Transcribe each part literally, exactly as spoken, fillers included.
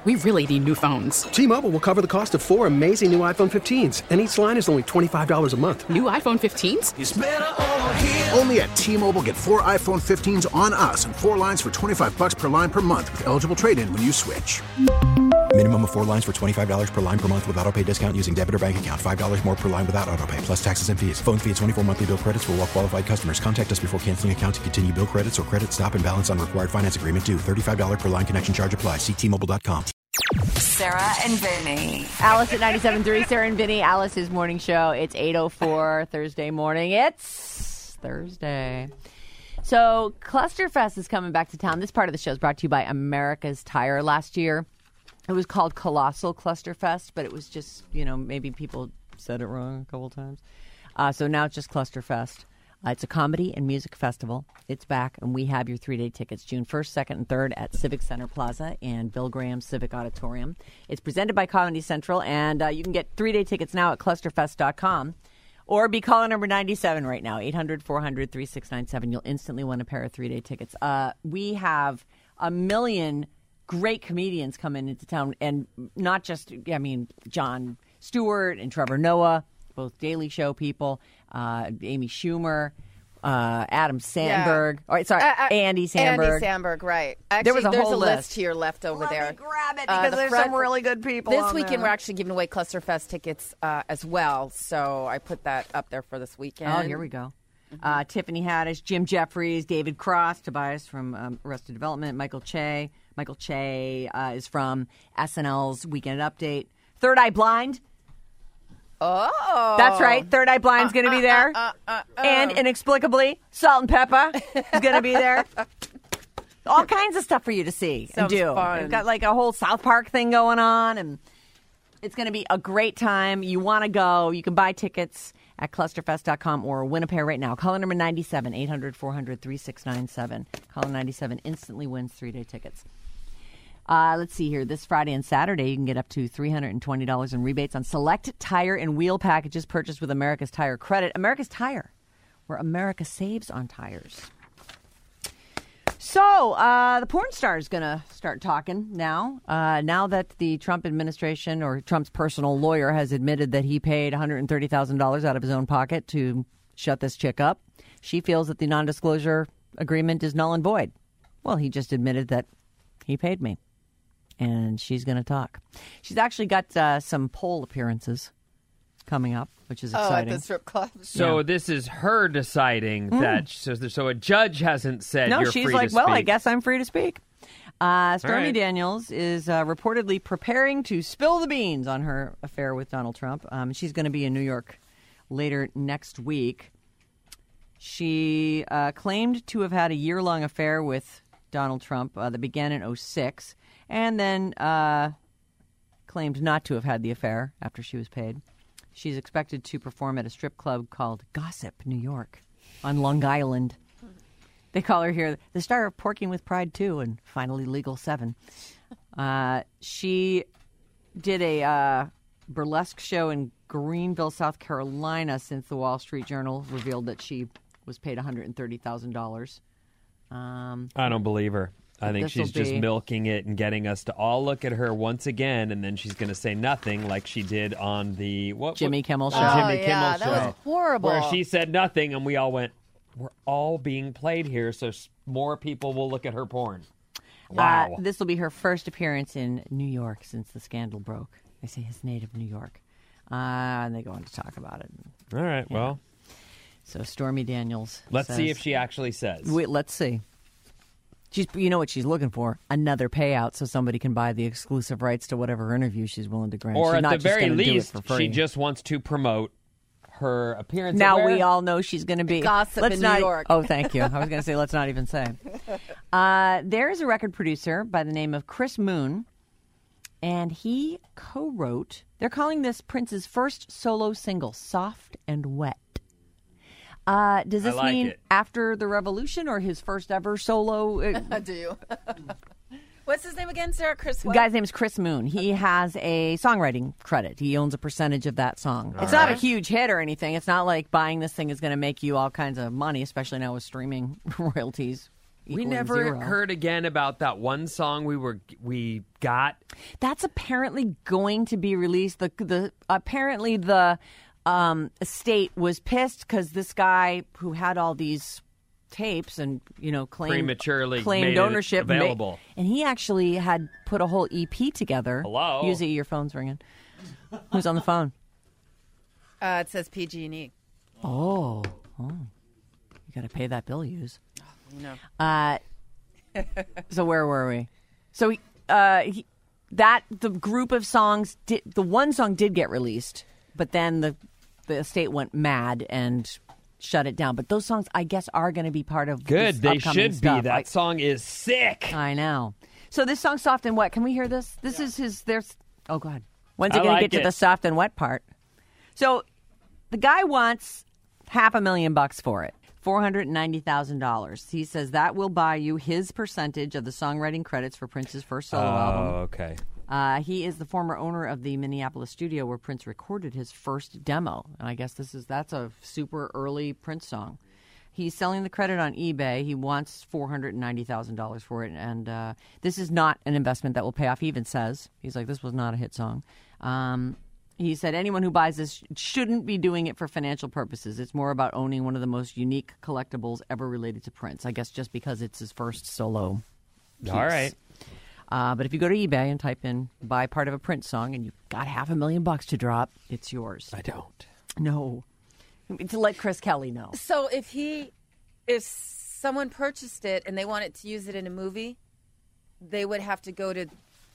We really need new phones. T-Mobile will cover the cost of four amazing new iPhone fifteens, and each line is only twenty-five dollars a month. New iPhone fifteens? It's better over here. Only at T-Mobile, get four iPhone fifteens on us and four lines for twenty-five dollars per line per month with eligible trade-in when you switch. Minimum of four lines for twenty-five dollars per line per month with autopay discount using debit or bank account. five dollars more per line without autopay, plus taxes and fees. Phone fee at twenty-four monthly bill credits for well-qualified customers. Contact us before canceling account to continue bill credits or credit stop and balance on required finance agreement due. thirty-five dollars per line connection charge applies. See T Mobile dot com. Sarah and Vinny. Alice at ninety-seven point three, Sarah and Vinny, Alice's morning show. It's eight oh four Thursday morning. It's Thursday. So Clusterfest is coming back to town. This part of the show is brought to you by America's Tire. Last year, it was called Colossal Clusterfest, but it was just, you know, maybe people said it wrong a couple times. Uh, so now it's just Clusterfest. Uh, it's a comedy and music festival. It's back, and we have your three-day tickets, June first, second, and third at Civic Center Plaza and Bill Graham Civic Auditorium. It's presented by Comedy Central, and uh, you can get three-day tickets now at clusterfest dot com. Or be caller number ninety-seven right now, eight hundred, four hundred, thirty-six ninety-seven. You'll instantly win a pair of three-day tickets. Uh, we have a million great comedians coming into town, and not just, I mean, Jon Stewart and Trevor Noah, both Daily Show people, uh, Amy Schumer, uh, Adam Sandberg. Yeah. All right, sorry, uh, uh, Andy Samberg. Andy Samberg, right. Actually, there was a there's whole a list. list here left over Let there. Me grab it Uh, because the there's front- some really good people This on weekend, there. we're actually giving away Clusterfest tickets uh, as well, so I put that up there for this weekend. Oh, here we go. Uh, Tiffany Haddish, Jim Jeffries, David Cross, Tobias from um, Arrested Development, Michael Che. Michael Che uh, is from S N L's Weekend Update. Third Eye Blind. Oh. That's right. Third Eye Blind's going to be there. Uh, uh, uh, uh. And inexplicably, Salt and Pepper is going to be there. All kinds of stuff for you to see Sounds and do. fun. They've got like a whole South Park thing going on, and it's going to be a great time. You want to go. You can buy tickets at clusterfest dot com or win a pair right now. Caller number ninety-seven, eight hundred, four hundred, thirty-six ninety-seven. Caller ninety-seven instantly wins three-day tickets. Uh, let's see here. This Friday and Saturday, you can get up to three hundred twenty dollars in rebates on select tire and wheel packages purchased with America's Tire Credit. America's Tire, where America saves on tires. So, uh, the porn star is going to start talking now. Uh, now that the Trump administration or Trump's personal lawyer has admitted that he paid one hundred thirty thousand dollars out of his own pocket to shut this chick up, she feels that the non-disclosure agreement is null and void. Well, he just admitted that he paid me, and she's going to talk. She's actually got uh, some poll appearances coming up, which is exciting. Oh, at the strip club. So Yeah. this is her deciding that. So, so a judge hasn't said No, you're she's free like, to well, speak. I guess I'm free to speak. Uh, Stormy right. Daniels is uh, reportedly preparing to spill the beans on her affair with Donald Trump. Um, she's going to be in New York later next week. She uh, claimed to have had a year-long affair with Donald Trump uh, that began in oh six, and then uh, claimed not to have had the affair after she was paid. She's expected to perform at a strip club called Gossip, New York, on Long Island. They call her here the star of Porking with Pride two and finally Legal seven. Uh, she did a uh, burlesque show in Greenville, South Carolina, since the Wall Street Journal revealed that she was paid one hundred thirty thousand dollars. Um, I don't believe her. I think This'll she's just be- milking it and getting us to all look at her once again, and then she's going to say nothing like she did on the what, Jimmy what, Kimmel the show. Oh, Jimmy yeah, Kimmel that show, was horrible. where she said nothing, and we all went, "We're all being played here, so s- more people will look at her porn." Wow. Uh, this will be her first appearance in New York since the scandal broke. They say his native New York. Uh, and they go on to talk about it. all right. Yeah. Well, So Stormy Daniels let's says, see if she actually says. Wait, let's see. She's, you know what she's looking for? Another payout so somebody can buy the exclusive rights to whatever interview she's willing to grant. or she's at not the just very gonna do it least, for free. she just wants to promote her appearance. Now at where? we all know she's going to be Gossip let's in New not, York. Oh, thank you. I was going to say let's not even say. Uh, there is a record producer by the name of Chris Moon, and he co-wrote. They're calling this Prince's first solo single, "Soft and Wet." Uh, does I this like mean it. after the revolution or his first ever solo? Uh, Do you? What's his name again, Sarah? Chris The what? guy's name is Chris Moon. He has a songwriting credit. He owns a percentage of that song. It's not a huge hit or anything. It's not like buying this thing is going to make you all kinds of money, especially now with streaming royalties We equaling never zero. heard again about that one song we were we got. That's apparently going to be released. The the apparently the um, estate was pissed because this guy who had all these tapes and you know claimed Prematurely claimed made it ownership available. ma- and he actually had put a whole E P together. Hello? Usually your phone's ringing. Who's on the phone? Uh, it says P G and E. Oh, oh, you got to pay that bill, use. No. Uh, so where were we? So uh, he, that the group of songs, did, the one song did get released, but then the the estate went mad and shut it down. But those songs, I guess, are going to be part of Good, this they upcoming should stuff. be. That I, song is sick. I know. So this song, Soft and Wet, can we hear this? This is his. There's. Oh God, when's I it going like to get it. to the soft and wet part? So the guy wants half a million bucks for it. four hundred ninety thousand dollars. He says that will buy you his percentage of the songwriting credits for Prince's first solo Oh, album. okay. Uh, he is the former owner of the Minneapolis studio where Prince recorded his first demo. And I guess this is that's a super early Prince song. He's selling the credit on eBay. He wants four hundred ninety thousand dollars for it. And uh, this is not an investment that will pay off. He even says, he's like, this was not a hit song. Um, He said anyone who buys this shouldn't be doing it for financial purposes. It's more about owning one of the most unique collectibles ever related to Prince. I guess just because it's his first solo piece. All right. Uh, but if you go to eBay and type in buy part of a Prince song and you've got half a million bucks to drop, it's yours. I don't. No. To let Chris Kelly know. So if he, if someone purchased it and they wanted to use it in a movie, they would have to go to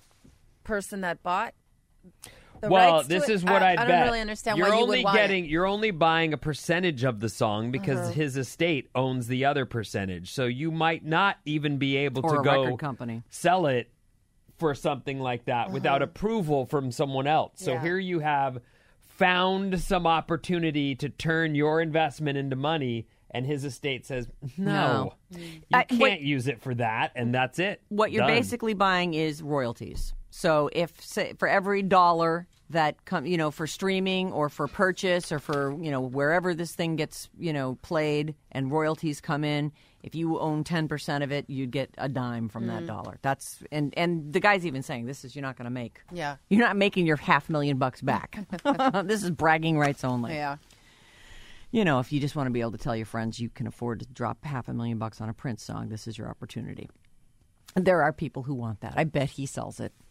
person that bought the Well, rights to this it? is what I, I'd I bet. don't really understand you're why you only would want getting, it. You're only buying a percentage of the song because Uh-huh. his estate owns the other percentage. So you might not even be able Or to a go record company. sell it for something like that without approval from someone else. So Yeah. here you have found some opportunity to turn your investment into money, and his estate says, no, No. you I- can't what- use it for that, and that's it. What you're Done. basically buying is royalties. So if say, for every dollar that come, you know, for streaming or for purchase or for, you know, wherever this thing gets, you know, played and royalties come in, if you own ten percent of it, you'd get a dime from that dollar. That's and and the guy's even saying this is you're not going to make. Yeah. You're not making your half million bucks back. This is bragging rights only. Yeah. You know, if you just want to be able to tell your friends you can afford to drop half a million bucks on a Prince song, this is your opportunity. And there are people who want that. I bet he sells it.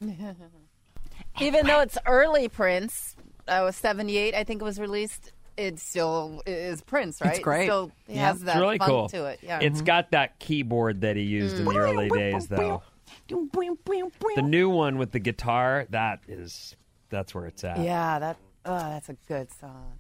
Even though it's early Prince, I was seventy-eight, I think it was released. It still is Prince, right? It's great. It still Yeah. has that It's really funk cool. to it. Yeah. It's got that keyboard that he used in the early days, though. The new one with the guitar, that is, that's where it's at. Yeah, that. Oh, that's a good song.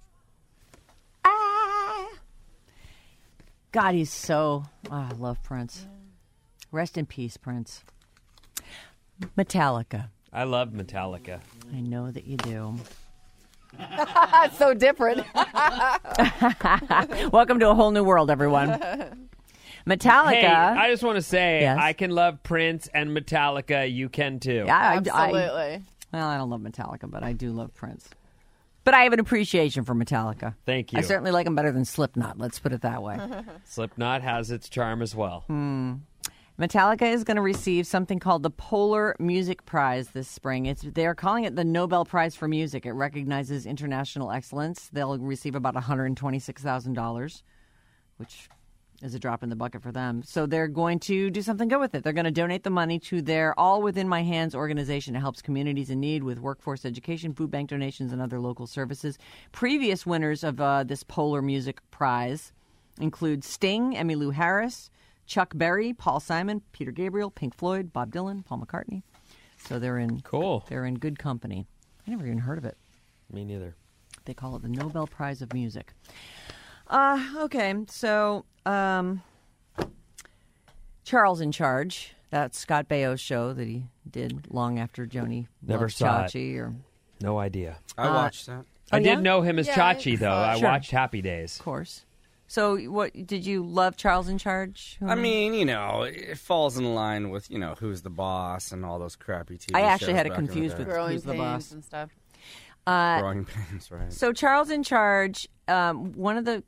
God, he's so. Oh, I love Prince. Rest in peace, Prince. Metallica. I love Metallica. I know that you do. That's so different. Welcome to a whole new world, everyone. Metallica. Hey, I just want to say, Yes? I can love Prince and Metallica. You can too. Yeah, I- I- Absolutely. well, I don't love Metallica, but I do love Prince. But I have an appreciation for Metallica. Thank you. I certainly like them better than Slipknot. Let's put it that way. Slipknot has its charm as well. Metallica is going to receive something called the Polar Music Prize this spring. It's they're calling it the Nobel Prize for Music. It recognizes international excellence. They'll receive about one hundred twenty-six thousand dollars, which is a drop in the bucket for them. So they're going to do something good with it. They're going to donate the money to their All Within My Hands organization. It helps communities in need with workforce education, food bank donations, and other local services. Previous winners of uh, this Polar Music Prize include Sting, Emmylou Harris, Chuck Berry, Paul Simon, Peter Gabriel, Pink Floyd, Bob Dylan, Paul McCartney. So they're in Cool. They're in good company. I never even heard of it. Me neither. They call it the Nobel Prize of Music. Uh, okay, so um, Charles in Charge. That's Scott Baio's show that he did long after Joni Never loved saw it. Chachi. Or, No idea. I watched that. I Oh, did yeah? know him as Yeah, Chachi, I though. saw it. I Sure. watched Happy Days. of course. So, what did you love Charles in Charge? I mean, you know, it falls in line with, you know, Who's the Boss and all those crappy T V I actually shows had it back in the confused day. with Growing Who's the pains Boss. and stuff. Uh, Growing Pains, right. So Charles in Charge, um, one of the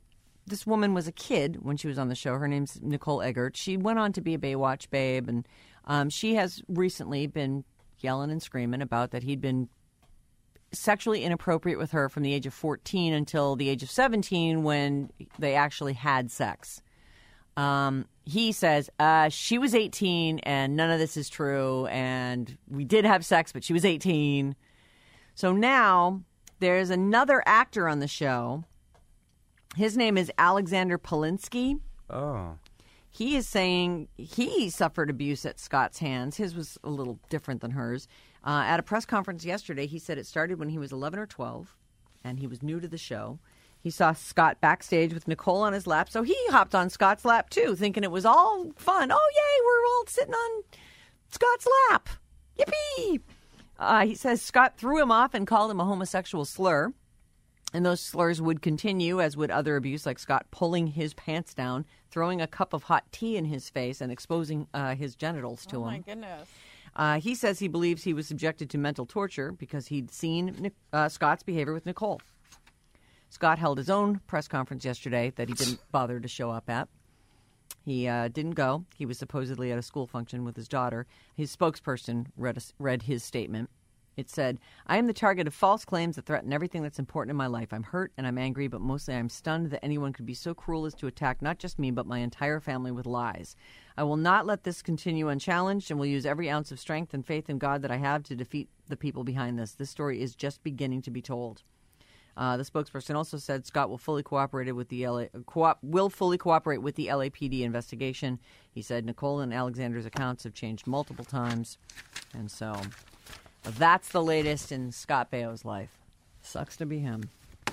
this woman was a kid when she was on the show. Her name's Nicole Eggert. She went on to be a Baywatch babe, and um, she has recently been yelling and screaming about that he'd been sexually inappropriate with her from the age of fourteen until the age of seventeen when they actually had sex. Um, he says uh, she was eighteen and none of this is true, and we did have sex, but she was eighteen. So now there's another actor on the show. His name is Alexander Polinsky. Oh. He is saying he suffered abuse at Scott's hands. His was a little different than hers. Uh, at a press conference yesterday, he said it started when he was eleven or twelve, and he was new to the show. He saw Scott backstage with Nicole on his lap, so he hopped on Scott's lap, too, thinking it was all fun. Oh, yay, we're all sitting on Scott's lap. Yippee! Uh, he says Scott threw him off and called him a homosexual slur. And those slurs would continue, as would other abuse, like Scott pulling his pants down, throwing a cup of hot tea in his face, and exposing uh, his genitals to oh him. Oh, my goodness. Uh, he says he believes he was subjected to mental torture because he'd seen uh, Scott's behavior with Nicole. Scott held his own press conference yesterday that he didn't bother to show up at. He uh, didn't go. He was supposedly at a school function with his daughter. His spokesperson read, a, read his statement. It said, I am the target of false claims that threaten everything that's important in my life. I'm hurt and I'm angry, but mostly I'm stunned that anyone could be so cruel as to attack not just me, but my entire family with lies. I will not let this continue unchallenged and will use every ounce of strength and faith in God that I have to defeat the people behind this. This story is just beginning to be told. Uh, the spokesperson also said Scott will fully cooperate with the L A, co- will fully cooperate with the L A P D investigation. He said Nicole and Alexander's accounts have changed multiple times, and so that's the latest in Scott Baio's life. Sucks to be him.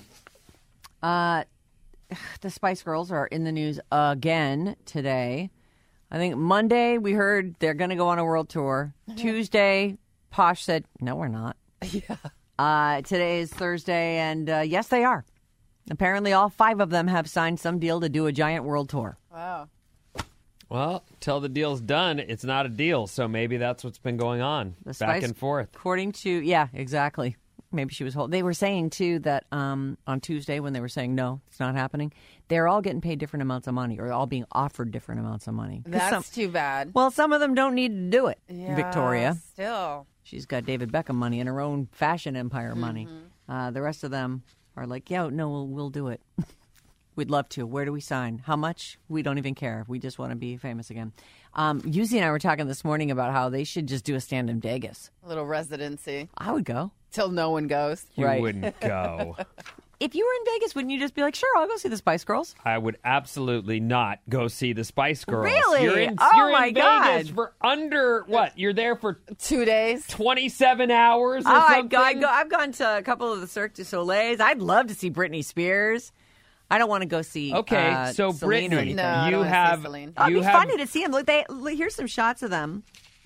Uh, the Spice Girls are in the news again today. I think Monday we heard they're going to go on a world tour. Tuesday, Posh said, no, we're not. Yeah. Uh, today is Thursday, and uh, yes, they are. Apparently, all five of them have signed some deal to do a giant world tour. Wow. Well, till the deal's done, it's not a deal. So maybe that's what's been going on, The back Spice- and forth. According to, yeah, exactly. Maybe she was hold. They were saying, too, that um, on Tuesday when they were saying, no, it's not happening, they're all getting paid different amounts of money or all being offered different amounts of money. 'Cause That's some- too bad. Well, some of them don't need to do it, Yeah, Victoria. Still. She's got David Beckham money and her own fashion empire money. Uh, the rest of them are like, yeah, no, we'll, we'll do it. We'd love to. Where do we sign? How much? We don't even care. We just want to be famous again. Um, Yuzi and I were talking this morning about how they should just do a stand in Vegas. A little residency. I would go. Till no one goes. You Right. wouldn't go. If you were in Vegas, wouldn't you just be like, sure, I'll go see the Spice Girls? I would absolutely not go see the Spice Girls. Really? You're in, Oh, you're my in God. Vegas for under, what? You're there for Two days. twenty-seven hours or Oh, I'd something? go, I'd go, I've gone to a couple of the Cirque du Soleils. I'd love to see Britney Spears. I don't want to go see Okay, uh, so Celine or Britney, anything. No, I you don't wanna see have, Celine. Oh, it'd you be have, funny to see them. Look, they look, here's some shots of them.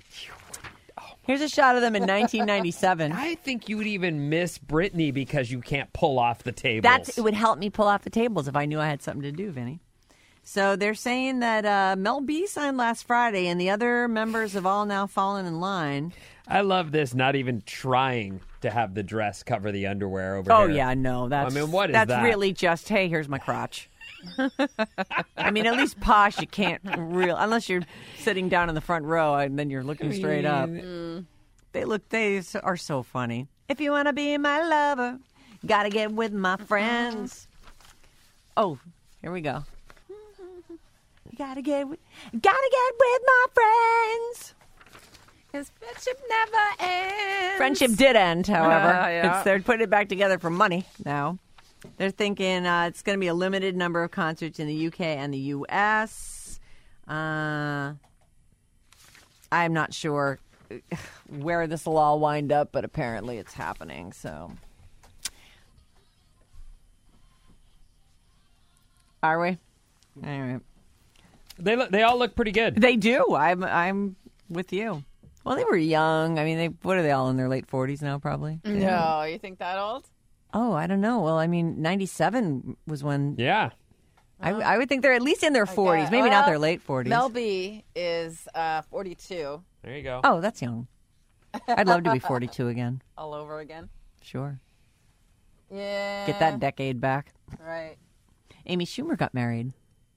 Here's a shot of them in nineteen ninety-seven. I think you would even miss Britney because you can't pull off the tables. That's it would help me pull off the tables if I knew I had something to do, Vinny. So they're saying that uh, Mel B signed last Friday, and the other members have all now fallen in line. I love this. Not even trying to have the dress cover the underwear over Oh here. yeah, no, that's I mean, what is that's that? really just hey, here's my crotch. I mean, at least Posh, you can't real unless you're sitting down in the front row and then you're looking straight up. Mm. They look, they are so funny. If you want to be my lover, gotta get with my friends. Oh, here we go. Gotta get, with, gotta get with my friends. Because friendship never ends. Friendship did end, however. Uh, yeah. It's, they're putting it back together for money now. They're thinking uh, it's going to be a limited number of concerts in the U K and the U S. Uh, I'm not sure where this will all wind up, but apparently it's happening. So, are we? All right. They look, they all look pretty good. They do. I'm I'm with you. Well, they were young. I mean, they what are they all in their late forties now? Probably. No, you think that old? Oh, I don't know. Well, I mean, ninety-seven was when Yeah. I, I would think they're at least in their forties, maybe Well, not their late forties. Mel B is uh, forty-two. There you go. Oh, that's young. I'd love to be forty-two again. All over again. Sure. Yeah. Get that decade back. Right. Amy Schumer got married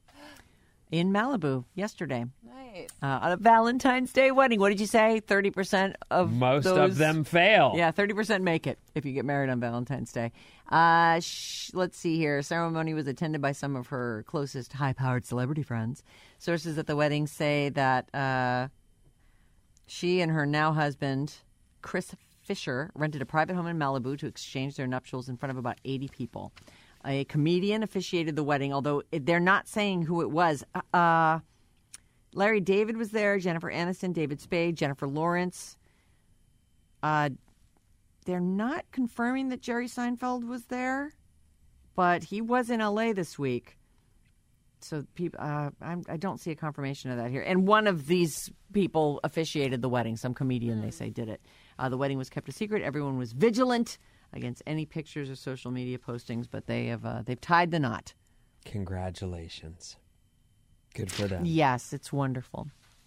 in Malibu yesterday. Nice. Uh, on a Valentine's Day wedding. What did you say? thirty percent of Most those, of them fail. Yeah, thirty percent make it if you get married on Valentine's Day. Uh, sh- let's see here. Ceremony was attended by some of her closest high-powered celebrity friends. Sources at the wedding say that uh, she and her now husband, Chris Fisher, rented a private home in Malibu to exchange their nuptials in front of about eighty people. A comedian officiated the wedding, although they're not saying who it was. Uh, Larry David was there, Jennifer Aniston, David Spade, Jennifer Lawrence. Uh, they're not confirming that Jerry Seinfeld was there, but he was in L A this week. So people, uh, I'm, I don't see a confirmation of that here. And one of these people officiated the wedding. Some comedian, they say, did it. Uh, the wedding was kept a secret. Everyone was vigilant against any pictures or social media postings, but they have uh, they've tied the knot. Congratulations. Good for them. Yes, it's wonderful.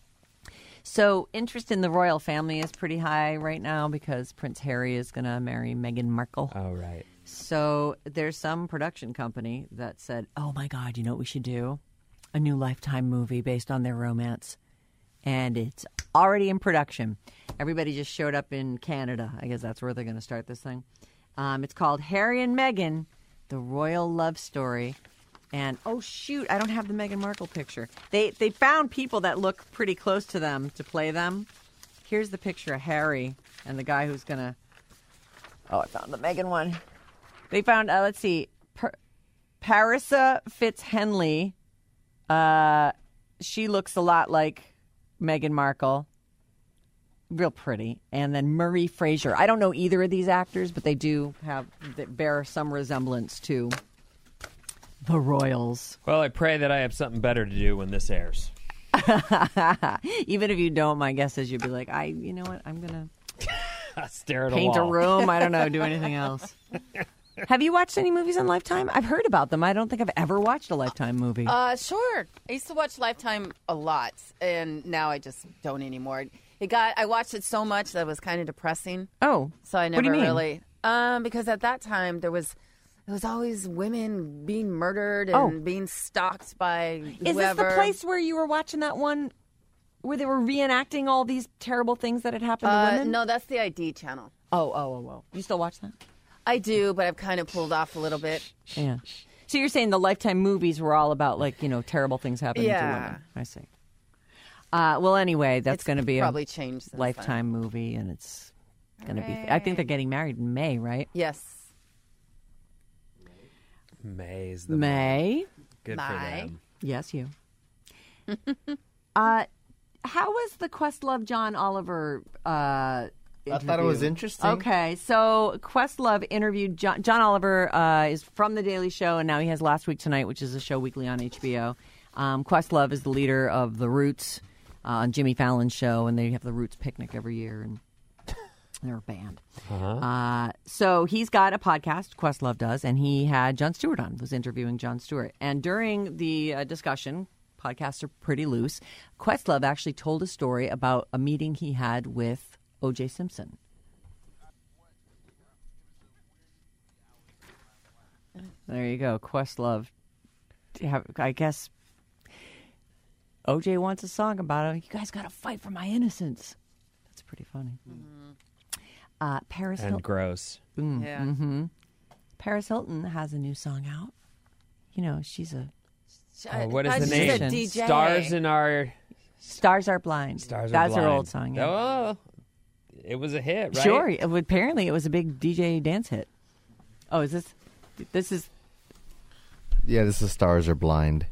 So interest in the royal family is pretty high right now because Prince Harry is going to marry Meghan Markle. Oh, right. So there's some production company that said, oh, my God, you know what we should do? A new Lifetime movie based on their romance. And it's already in production. Everybody just showed up in Canada. I guess that's where they're going to start this thing. Um, it's called Harry and Meghan, The Royal Love Story. And, oh, shoot, I don't have the Meghan Markle picture. They they found people that look pretty close to them to play them. Here's the picture of Harry and the guy who's going to... Oh, I found the Meghan one. They found, uh, let's see, per- Parissa Fitz-Henley. Uh, she looks a lot like Meghan Markle. Real pretty. And then Murray Fraser. I don't know either of these actors, but they do have, they bear some resemblance to the royals. Well, I pray that I have something better to do when this airs. Even if you don't, my guess is you'd be like, I, you know what, I'm going to stare at paint a a wall. room. I don't know, do anything else. Have you watched any movies on Lifetime? I've heard about them. I don't think I've ever watched a Lifetime movie. Uh, sure. I used to watch Lifetime a lot, and now I just don't anymore. It got. I watched it so much that it was kind of depressing. Oh, so I what never do you mean? really. Um, because at that time there was, there was always women being murdered and Oh. being stalked by whoever. Is this the place where you were watching that one where they were reenacting all these terrible things that had happened to Uh, women? no, that's the I D channel. Oh, oh, oh, oh. You still watch that? I do, but I've kind of pulled off a little bit. Yeah. So you're saying the Lifetime movies were all about, like, you know, terrible things happening Yeah. to women. I see. Uh, well, anyway, that's It's going to be probably a changed since Lifetime movie, and it's going to be... I Hooray. think they're getting married in May, right? Yes. May's the May. Good for May. them. Yes, you. uh, how was the Questlove John Oliver uh I thought it was interview? interesting. Okay, so Questlove interviewed John, John Oliver. Uh, is from The Daily Show, and now he has Last Week Tonight, which is a show weekly on H B O. Um, Questlove is the leader of The Roots uh, on Jimmy Fallon's show, and they have the Roots picnic every year, and they're a band. Uh-huh. Uh, so he's got a podcast, Questlove does, and he had Jon Stewart on, was interviewing Jon Stewart. And during the uh, discussion, podcasts are pretty loose, Questlove actually told a story about a meeting he had with O J Simpson. There you go, Questlove. Have, I guess O J wants a song about it. You guys got to fight for my innocence. That's pretty funny. Mm-hmm. Uh, Paris And Hilton. gross. Mm, Yeah. hmm Paris Hilton has a new song out. You know, she's a Oh, what is I the thought name? she's a D J. Stars in our Stars Are Blind. Stars Are That's Blind. her old song. Yeah. Oh, it was a hit, right? Sure. It would- apparently, it was a big D J dance hit. Oh, is this? This is. Yeah, this is Stars Are Blind.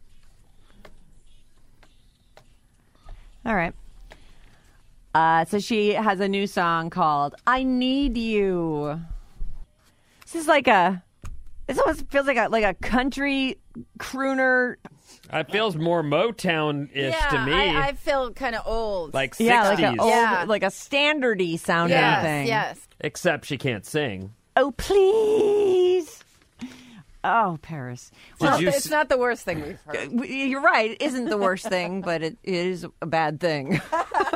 All right. Uh, so she has a new song called "I Need You." This is like a. This almost feels like a like a country crooner. It feels more Motown-ish yeah, to me. I, I feel kind of old. like sixties. Yeah, like a old, Yeah. like a standardy sounding yes, thing. yes. Except she can't sing. Oh please. Oh, Paris. Did Well, you it's s- not the worst thing we've heard. You're right. It isn't the worst thing, but it is a bad thing.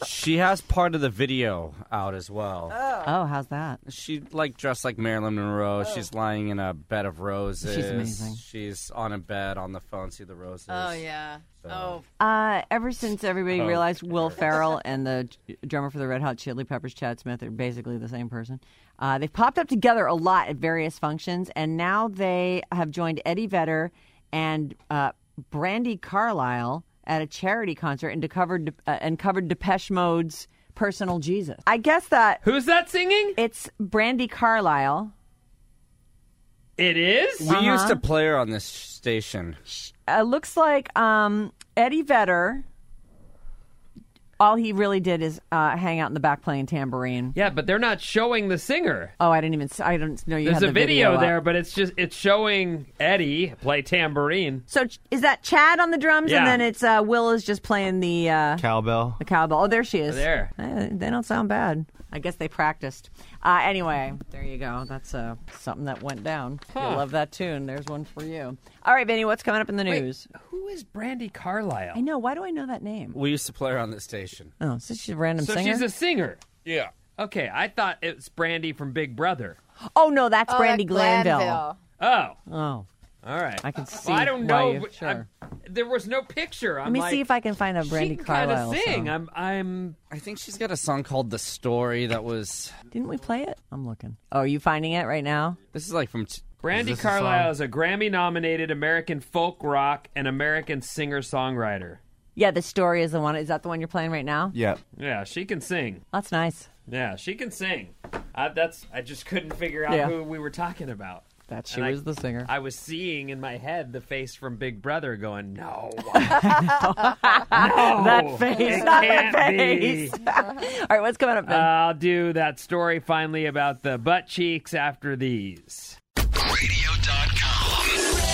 She has part of the video out as well. Oh, how's that? She like dressed like Marilyn Monroe. Oh. She's lying in a bed of roses. She's amazing. She's on a bed on the phone. See the roses. Oh, yeah. Oh. Uh, ever since everybody Oh. realized Will Ferrell and the drummer for the Red Hot Chili Peppers, Chad Smith, are basically the same person, uh, they've popped up together a lot at various functions, and now they have joined Eddie Vedder and uh, Brandi Carlile at a charity concert and covered uh, and covered Depeche Mode's "Personal Jesus." I guess that Who's that singing? it's Brandi Carlile. It is? We Uh-huh. used to play her on this station. Uh, looks like um, Eddie Vedder. All he really did is uh, hang out in the back playing tambourine. Yeah, but they're not showing the singer. Oh, I didn't even. I don't know you There's had a the video, up. there, but it's just it's showing Eddie play tambourine. So ch- is that Chad on the drums, Yeah. and then it's uh, Will is just playing the uh, Cowbell. the cowbell. Oh, there she is. There. Eh, they don't sound bad. I guess they practiced. Uh, anyway, there you go. That's uh, something that went down. If you Huh. love that tune. There's one for you. All right, Vinny, what's coming up in the news? Wait, who is Brandi Carlile? I know. Why do I know that name? We used to play her on this station. Oh, so she's a random So singer. she's a singer. Yeah. Okay, I thought it was Brandi from Big Brother. Oh no, that's Oh, Brandi like Glanville. Glanville. Oh, Oh, all right. I can see Well, I don't why know. you- but sure. I'm- there was no picture. I'm let me like, see if I can find a she Brandi can Carlile kinda sing. song. I'm. I'm. I think she's got a song called "The Story" that was. Didn't we play it? I'm looking. Oh, are you finding it right now? This is like from. T- Brandi this a Carlile song? is a Grammy-nominated American folk rock and American singer-songwriter. Yeah, the story is the one. Is that the one you're playing right now? Yeah. Yeah, she can sing. That's nice. Yeah, she can sing. I, that's. I just couldn't figure out Yeah. who we were talking about. That she And I- was the singer. I was seeing in my head the face from Big Brother going, no. no. That face, It not can't that be. face. All right, what's coming up, Uh, Ben? I'll do that story finally about the butt cheeks after these. radio dot com.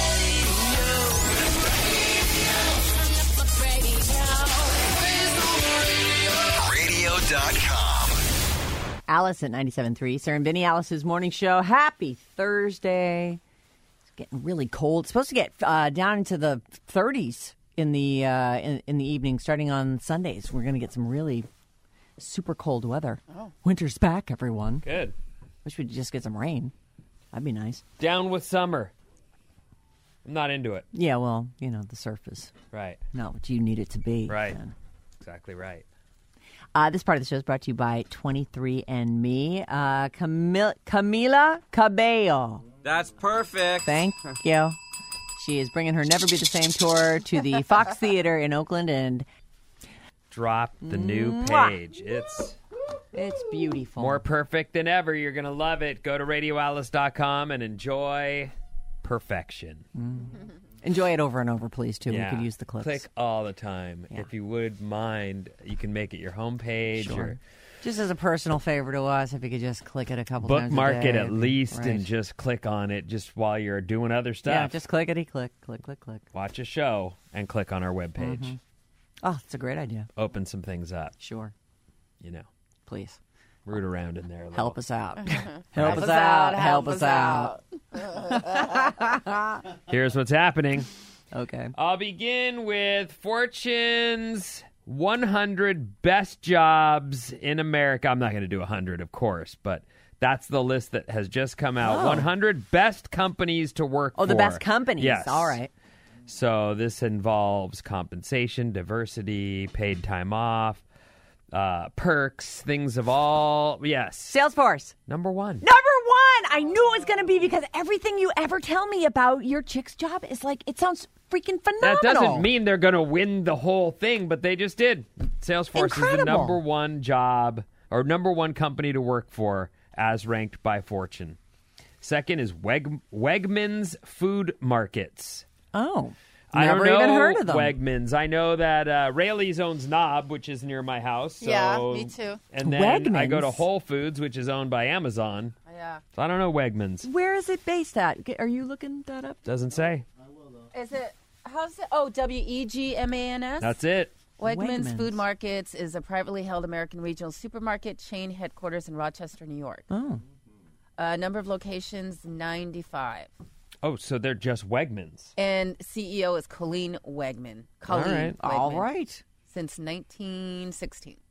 radio dot com. Alice at ninety-seven point three. Sarah and Vinny, Alice's morning show. Happy Thursday. It's getting really cold. It's supposed to get uh, down into the thirties in the uh, in, in the evening, starting on Sundays. We're going to get some really super cold weather. Oh. Winter's back, everyone. Good. Wish we'd just get some rain. That'd be nice. Down with summer. I'm not into it. Yeah, well, you know, the surf is Right. not what you need it to be. Right. then. Exactly right. Uh, this part of the show is brought to you by twenty-three and me. Uh, Camila, Camila Cabello. That's perfect. Thank you. She is bringing her Never Be the Same tour to the Fox Theater in Oakland, and Drop the new Mwah. page. It's it's beautiful. more perfect than ever. You're going to love it. Go to radio alice dot com and enjoy perfection. Enjoy it over and over, please, too. Yeah. We could use the clips. Click all the time. Yeah. If you would mind, you can make it your homepage Sure. or Just as a personal favor to us, if you could just click it a couple times a bookmark day. it at least Right. and just click on it just while you're doing other stuff. Yeah, just clickety click, click, click, click. Watch a show and click on our webpage. Mm-hmm. Oh, it's a great idea. Open some things up, Sure. you know. Please. Root around in there a little. Help us out. help us out. Help us out. Here's what's happening. Okay. I'll begin with Fortune's one hundred best jobs in America. I'm not going to do one hundred, of course, but that's the list that has just come out. Oh. one hundred best companies to work for. Oh, the best companies. Yes. All right. So this involves compensation, diversity, paid time off, uh, perks, things of all. Yes. Salesforce. Number one. Number one. I knew it was going to be because everything you ever tell me about your chick's job is like, it sounds freaking phenomenal. That doesn't mean they're going to win the whole thing, but they just did. Salesforce is the Incredible. number one job or number one company to work for as ranked by Fortune. Second is Weg- Wegmans Food Markets. Oh. I Never don't know even heard of them. Wegmans. I know that uh, Rayleigh's owns Knob, which is near my house. So, Yeah, me too. And then I go to Wegmans? Whole Foods, which is owned by Amazon. Yeah. So I don't know Wegmans. Where is it based at? G- Are you looking that up? Doesn't say. Is it, how's it? Oh, W E G M A N S? That's it. Wegmans, Wegmans. Food Markets is a privately held American regional supermarket chain headquarters in Rochester, New York. Oh. Uh, number of locations, ninety-five. Oh, so they're just Wegmans. And C E O is Colleen Wegman. Colleen right. Wegman. All right. Since nineteen sixteen.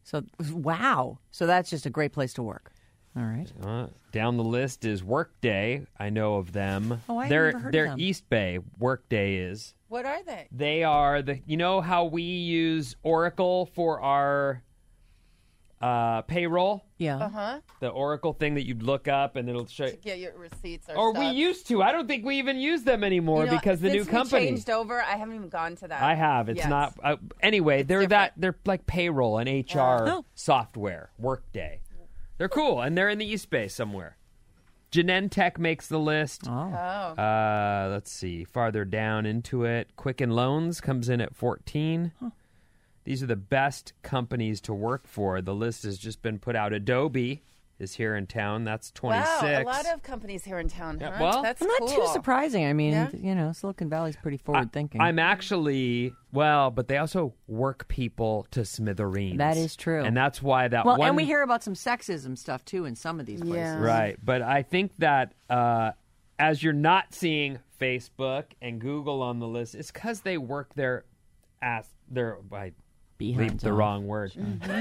So, wow. So that's just a great place to work. All right. Uh, down the list is Workday. I know of them. Oh, I they're, never heard of they're them. East Bay. Workday is. What are they? They are the. You know how we use Oracle for our uh, payroll? Yeah. Uh-huh. The Oracle thing that you'd look up and it'll show. Get your receipts or Or stuff. we used to. I don't think we even use them anymore You know, because the new since company. we changed over, I haven't even gone to that. I have. It's Yes. not. Uh, anyway, they're different. that. They're like payroll and H R Oh. software. Workday. They're cool, and they're in the East Bay somewhere. Genentech makes the list. Oh. Oh. Uh, let's see. Farther down into it, Quicken Loans comes in at fourteen. Huh. These are the best companies to work for. The list has just been put out. Adobe is here in town. That's twenty-six. Wow, a lot of companies here in town, Yeah, huh? well- That's Well, not cool. too surprising. I mean, Yeah. you know, Silicon Valley's pretty forward thinking. I'm actually, well, but they also work people to smithereens. That is true. And that's why that well, one... and we hear about some sexism stuff, too, in some of these places. Yeah. Right. But I think that uh, as you're not seeing Facebook and Google on the list, it's because they work their ass, their, I Behinds leave the off. wrong word.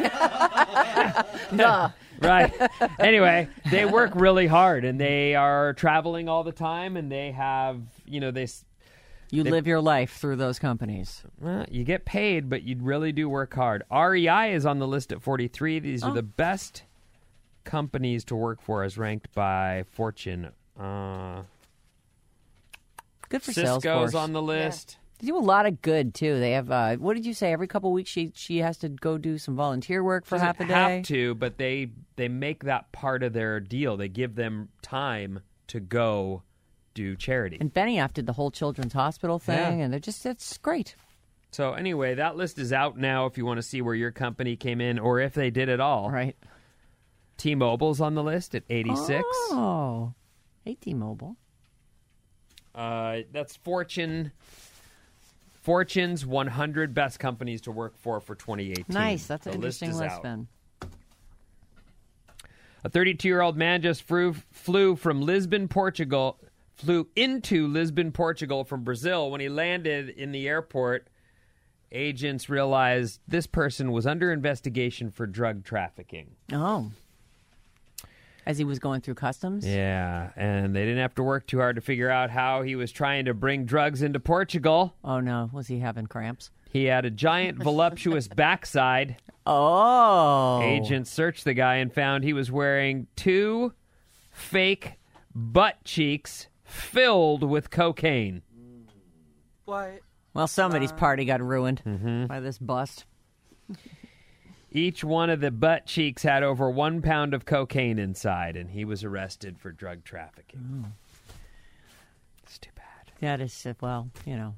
Duh. Right. Anyway, they work really hard and they are traveling all the time and they have, you know, they... s- You They- live your life through those companies. Well, you get paid, but you really do work hard. R E I is on the list at forty-three. These are Oh. the best companies to work for as ranked by Fortune. Uh, Good for Cisco's Salesforce. on the list. They do a lot of good, too. They have, uh, what did you say, every couple of weeks she she has to go do some volunteer work for Doesn't half a day? have to, but they they make that part of their deal. They give them time to go do charity. And Benioff did the whole Children's Hospital thing, Yeah. and they're just, it's great. So anyway, that list is out now if you want to see where your company came in or if they did it all. Right. T-Mobile's on the list at eighty-six. Oh. Hey, T-Mobile. Uh, that's Fortune. Fortune's one hundred best companies to work for for twenty eighteen. Nice. That's an The interesting is list, out. then. A thirty-two-year-old man just flew, flew from Lisbon, Portugal, flew into Lisbon, Portugal from Brazil. When he landed in the airport, agents realized this person was under investigation for drug trafficking. Oh. As he was going through customs? Yeah, and they didn't have to work too hard to figure out how he was trying to bring drugs into Portugal. Oh, no. Was he having cramps? He had a giant, voluptuous backside. Oh. Agents searched the guy and found he was wearing two fake butt cheeks filled with cocaine. What? Well, somebody's party got ruined Mm-hmm. by this bust. Each one of the butt cheeks had over one pound of cocaine inside, and he was arrested for drug trafficking. Oh. It's too bad. That is, uh, well, you know.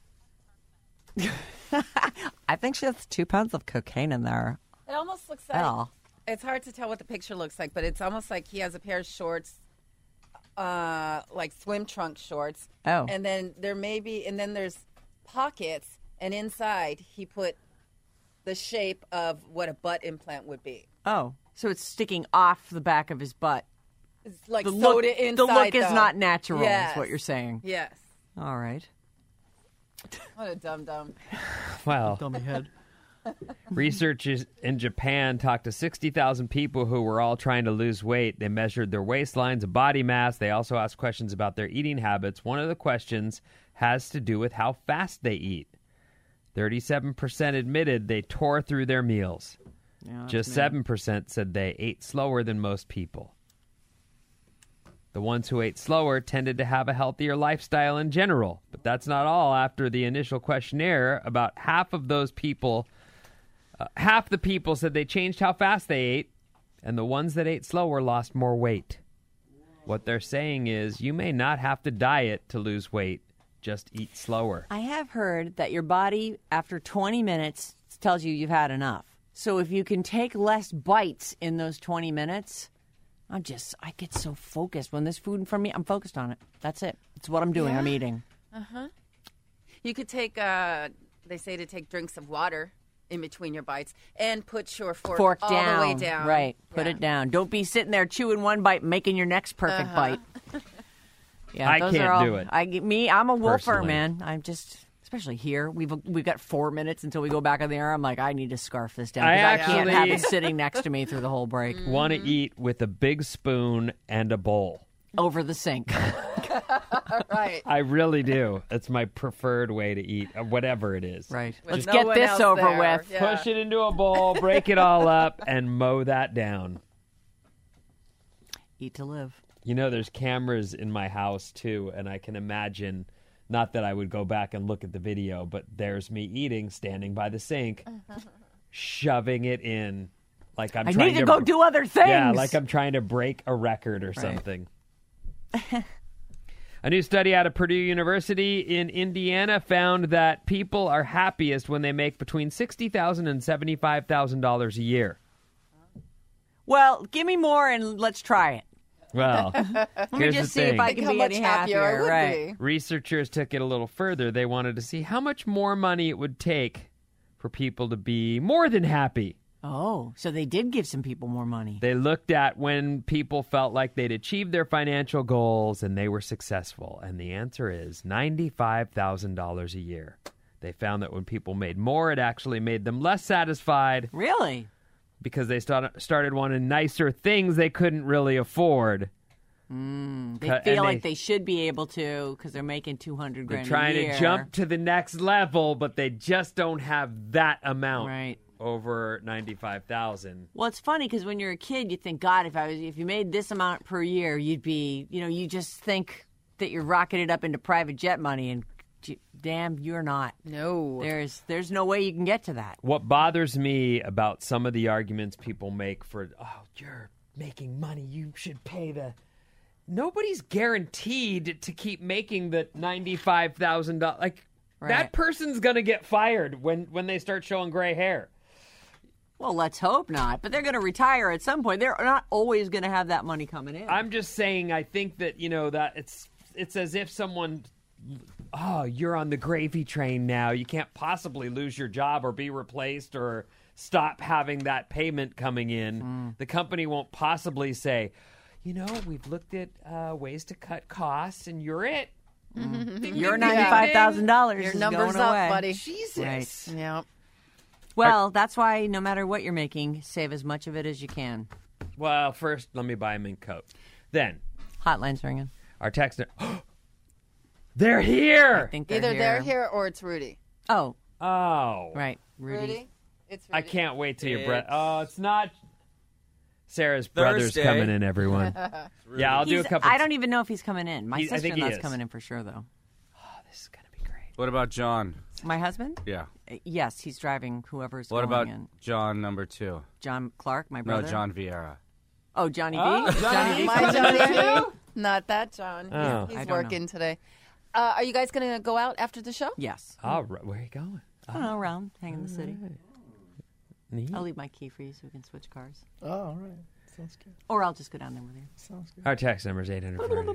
I think she has two pounds of cocaine in there. It almost looks like Oh. it's hard to tell what the picture looks like, but it's almost like he has a pair of shorts, uh, like swim trunk shorts. Oh. And then there may be, and then there's pockets, and inside he put the shape of what a butt implant would be. Oh. So it's sticking off the back of his butt. It's like The sewed look, it inside. the look is though. not natural, Yes. is what you're saying. Yes. All right. What a dum dum. Well, Dummy head. researchers in Japan talked to sixty thousand people who were all trying to lose weight. They measured their waistlines and body mass. They also asked questions about their eating habits. One of the questions has to do with how fast they eat. thirty-seven percent admitted they tore through their meals. Yeah, that's Just me. seven percent said they ate slower than most people. The ones who ate slower tended to have a healthier lifestyle in general. But that's not all. After the initial questionnaire, about half of those people, uh, half the people said they changed how fast they ate, and the ones that ate slower lost more weight. What they're saying is you may not have to diet to lose weight. Just eat slower. I have heard that your body, after twenty minutes, tells you you've had enough. So if you can take less bites in those twenty minutes, I'm just, I get so focused. When there's food in front of me, I'm focused on it. That's it. It's what I'm doing. Yeah. I'm eating. Uh-huh. You could take, uh, they say to take drinks of water in between your bites and put your fork, Fork all down. the way down. Right. Put Yeah. it down. Don't be sitting there chewing one bite, making your next perfect Uh-huh. bite. Yeah, I those can't are all, do it, I, me, I'm a wolfer, personally. man. I'm just, especially here. We've we've got four minutes until we go back on the air. I'm like, I need to scarf this down. I 'cause I can't actually- have it sitting next to me through the whole break. Want to eat with a big spoon and a bowl. Over the sink. Right. I really do. It's my preferred way to eat, uh, whatever it is. Right. With Let's no get one this else over there. with. Yeah. Push it into a bowl, break it all up, and mow that down. Eat to live. You know, there's cameras in my house, too, and I can imagine, not that I would go back and look at the video, but there's me eating, standing by the sink, shoving it in like I'm I trying need to go do other things. Yeah, like I'm trying to break a record or something. A new study out of Purdue University in Indiana found that people are happiest when they make between sixty thousand dollars and seventy-five thousand dollars a year. Well, give me more and let's try it. Well, Let me here's just the see thing. if I Think can how be much any happier I happier. would Right. be. Researchers took it a little further. They wanted to see how much more money it would take for people to be more than happy. Oh, so they did give some people more money. They looked at when people felt like they'd achieved their financial goals and they were successful. And the answer is ninety-five thousand dollars a year. They found that when people made more, it actually made them less satisfied Really? because they start, started wanting nicer things they couldn't really afford. Mm, they Cut- feel and like they- they should be able to because they're making two hundred They're grand trying a year. to jump to the next level, but they just don't have that amount. Right. Over ninety-five thousand. Well, it's funny because when you're a kid, you think, God, if I was, if you made this amount per year, you'd be, you know, you just think that you're rocketed up into private jet money, and j- damn, you're not. No. There's, there's no way you can get to that. What bothers me about some of the arguments people make for, oh, you're making money, you should pay the. Nobody's guaranteed to keep making the ninety-five thousand dollars. Like, Right. that person's going to get fired when, when they start showing gray hair. Well, let's hope not. But they're going to retire at some point. They're not always going to have that money coming in. I'm just saying, I think that, you know, that it's it's as if someone, oh, you're on the gravy train now. You can't possibly lose your job or be replaced or stop having that payment coming in. Mm. The company won't possibly say, you know, we've looked at uh, ways to cut costs and you're it. Mm. Your ninety-five thousand dollars Your is number's going up, away. buddy. Jesus. Right. Yeah. Well, that's why no matter what you're making, save as much of it as you can. Well, first, let me buy a mink coat. Then, Hotline's ringing. our texter, they're here. I think they're Either here. they're here or it's Rudy. Oh, Oh. right. Rudy. Rudy? It's Rudy. I can't wait till your breath. It's- Oh, it's not. Sarah's brother's Thursday. coming in, everyone. Yeah, I'll do a He's- couple. I don't even know if he's coming in. My He- I think he sister-in-law's is. coming in for sure, though. Oh, this is gonna be great. What about John? My husband? Yeah. Uh, Yes, he's driving whoever's What going about in. John number two? John Clark, my No, brother? John Vieira. Oh, Johnny V? Oh, Johnny V. My coming in Johnny too? too? Not that John. He's- Oh. He's, I don't working today. Uh, are you guys going to go out after the show? Yes. All right, where are you going? I don't know, around, hang in the city. Neat. I'll leave my key for you so we can switch cars. Oh, all right. Sounds good. Or I'll just go down there with you. Sounds good. Our text number is eight hundred forty.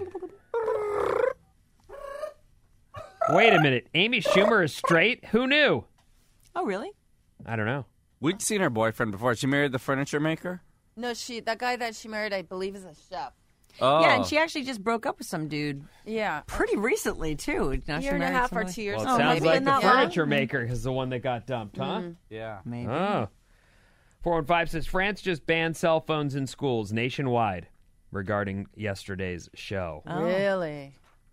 Wait a minute. Amy Schumer is straight? Who knew? Oh, really? I don't know. We'd seen her boyfriend before. She married the furniture maker? No, she. That guy that she married, I believe, is a chef. Oh. Yeah, and she actually just broke up with some dude Yeah. pretty recently, too. Now she Year and a married half or somebody- two years. Well, it Oh, sounds maybe like in the that long? furniture maker is the one that got dumped, huh? Yeah. Maybe. Oh. four one five says France just banned cell phones in schools nationwide regarding yesterday's show. Oh. Really?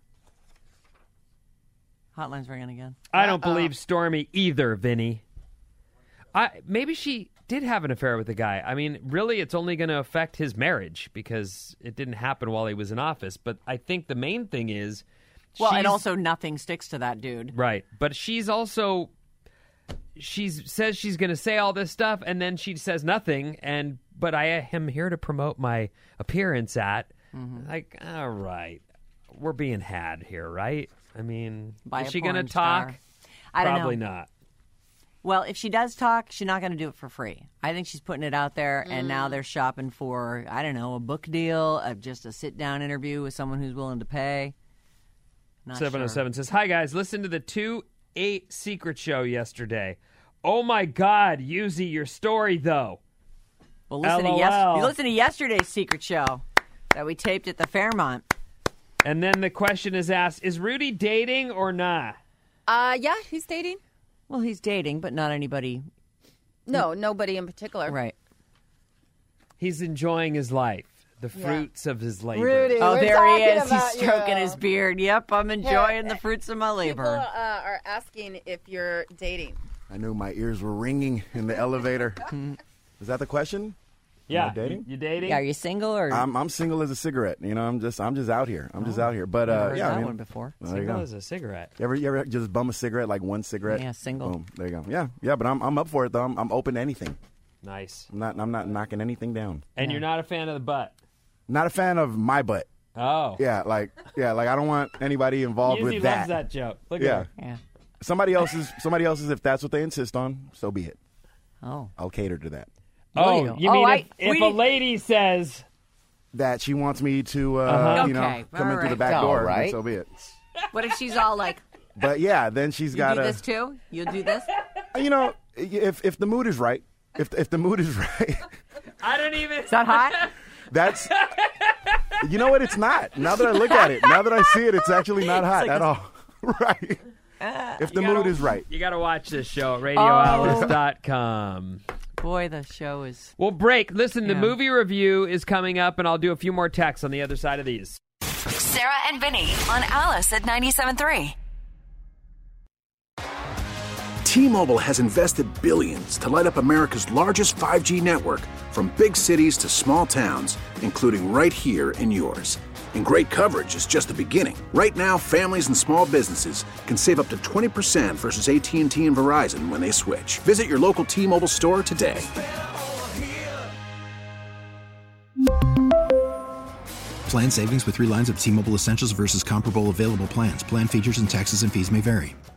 Hotline's ringing again. I don't believe Stormy either, Vinny. I maybe she did have an affair with the guy. I mean, really, it's only going to affect his marriage because it didn't happen while he was in office. But I think the main thing is, Well, and she's- also nothing sticks to that dude. right. But she's also she says she's going to say all this stuff, and then she says nothing. And but I am here to promote my appearance at. Mm-hmm. Like, all right, we're being had here, right? I mean, By is a she going to porn star. talk? I don't Probably know. not. Well, if she does talk, she's not going to do it for free. I think she's putting it out there, and now they're shopping for, I don't know, a book deal, uh, just a sit-down interview with someone who's willing to pay. Not seven oh seven sure. says, "Hi guys, listen to the two eight Secret show yesterday. Oh my God, Yuzi, your story though. Well, listen to, LOL. yes- listen to yesterday's secret show that we taped at the Fairmont. And then the question is asked: is Rudy dating or not? Uh, yeah, he's dating. Well, he's dating, but not anybody. No, nobody in particular. Right. He's enjoying his life, the Yeah. fruits of his labor. Rudy, Oh, we're there he talking is. He's about stroking you. his beard. Yep, I'm enjoying Here, the fruits of my People labor. uh, are asking if you're dating. I knew my ears were ringing in the elevator. Is that the question? Yeah, Am I dating? You, you dating? Yeah, are you single or? I'm I'm single as a cigarette. You know, I'm just I'm just out here. I'm just out here. But Never uh, heard yeah, that I mean, one before. well, there you Single go. as a cigarette. You ever you ever just bum a cigarette, like one cigarette? Yeah, single. Boom. There you go. Yeah, yeah. But I'm I'm up for it though. I'm, I'm open to anything. Nice. I'm not I'm not knocking anything down. And you're not a fan of the butt. Not a fan of my butt. Oh. Yeah, like yeah, like I don't want anybody involved Usually with that. loves that joke. Look yeah. at her. Yeah. Somebody else's somebody else's if that's what they insist on, so be it. Oh. I'll cater to that. Oh, you? you Oh, mean I- if, if we a need- lady says, That she wants me to uh, Uh-huh. you know, Okay, come in all through the right. back All door, then right. so be it. What if she's all like, But yeah, then she's you got do to this too? You'll do this? you know, if if the mood is right, if if the mood is right, I don't even. Is that hot? that's you know what? It's not. Now that I look at it, now that I see it, it's actually not hot at all. Right. If the You mood gotta- is right. You got to watch this show at radio alice dot com. Boy, the show is. We'll break. Listen, the Yeah. movie review is coming up, and I'll do a few more texts on the other side of these. Sarah and Vinny on Alice at ninety-seven point three. T-Mobile has invested billions to light up America's largest five G network, from big cities to small towns, including right here in yours. And great coverage is just the beginning. Right now, families and small businesses can save up to twenty percent versus A T and T and Verizon when they switch. Visit your local T-Mobile store today. Plan savings with three lines of T-Mobile Essentials versus comparable available plans. Plan features and taxes and fees may vary.